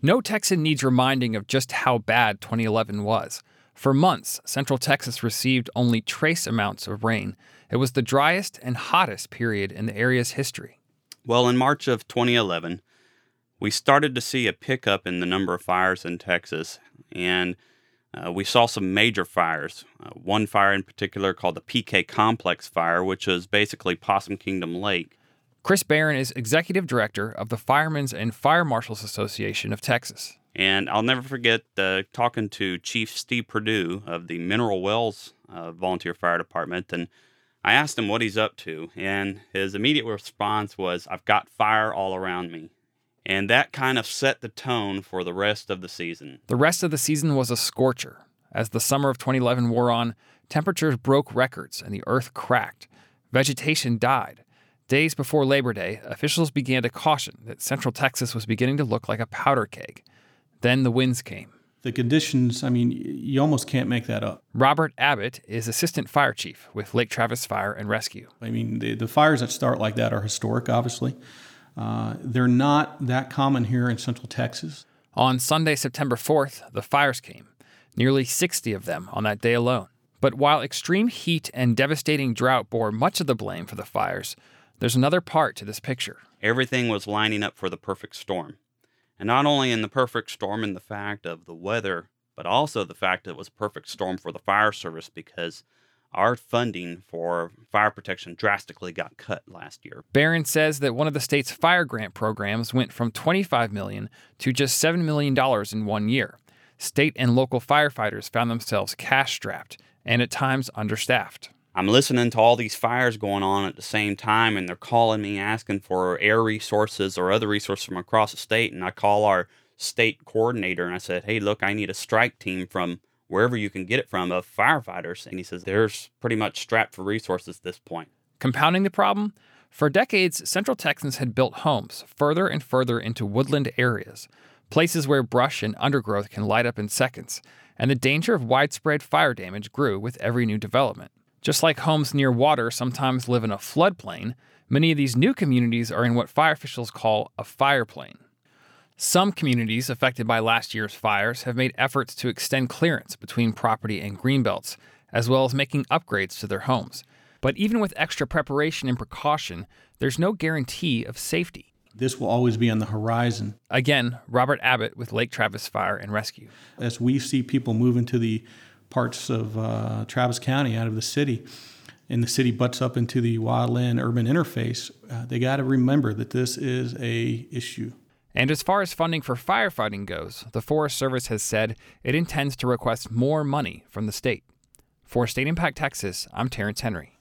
No Texan needs reminding of just how bad 2011 was. For months, Central Texas received only trace amounts of rain. It was the driest and hottest period in the area's history. Well, in March of 2011, we started to see a pickup in the number of fires in Texas, and we saw some major fires. One fire in particular called the PK Complex Fire, which was basically Possum Kingdom Lake. Chris Barron is executive director of the Firemen's and Fire Marshals Association of Texas. And I'll never forget talking to Chief Steve Perdue of the Mineral Wells Volunteer Fire Department, and I asked him what he's up to, and his immediate response was, "I've got fire all around me." And that kind of set the tone for the rest of the season. The rest of the season was a scorcher. As the summer of 2011 wore on, temperatures broke records and the earth cracked. Vegetation died. Days before Labor Day, officials began to caution that Central Texas was beginning to look like a powder keg. Then the winds came. The conditions, you almost can't make that up. Robert Abbott is assistant fire chief with Lake Travis Fire and Rescue. The fires that start like that are historic, obviously. They're not that common here in Central Texas. On Sunday, September 4th, the fires came, nearly 60 of them on that day alone. But while extreme heat and devastating drought bore much of the blame for the fires, there's another part to this picture. Everything was lining up for the perfect storm. And not only in the perfect storm in the fact of the weather, but also the fact that it was a perfect storm for the fire service because our funding for fire protection drastically got cut last year. Barron says that one of the state's fire grant programs went from $25 million to just $7 million in 1 year. State and local firefighters found themselves cash-strapped and at times understaffed. I'm listening to all these fires going on at the same time, and they're calling me asking for air resources or other resources from across the state, and I call our state coordinator, and I said, "Hey, look, I need a strike team from wherever you can get it from of firefighters." And he says, "They're pretty much strapped for resources at this point." Compounding the problem, for decades, Central Texans had built homes further and further into woodland areas, places where brush and undergrowth can light up in seconds, and the danger of widespread fire damage grew with every new development. Just like homes near water sometimes live in a floodplain, many of these new communities are in what fire officials call a fireplain. Some communities affected by last year's fires have made efforts to extend clearance between property and greenbelts, as well as making upgrades to their homes. But even with extra preparation and precaution, there's no guarantee of safety. This will always be on the horizon. Again, Robert Abbott with Lake Travis Fire and Rescue. As we see people move into the parts of Travis County out of the city, and the city butts up into the wildland urban interface, they got to remember that this is a issue. And as far as funding for firefighting goes, the Forest Service has said it intends to request more money from the state. For State Impact Texas, I'm Terrence Henry.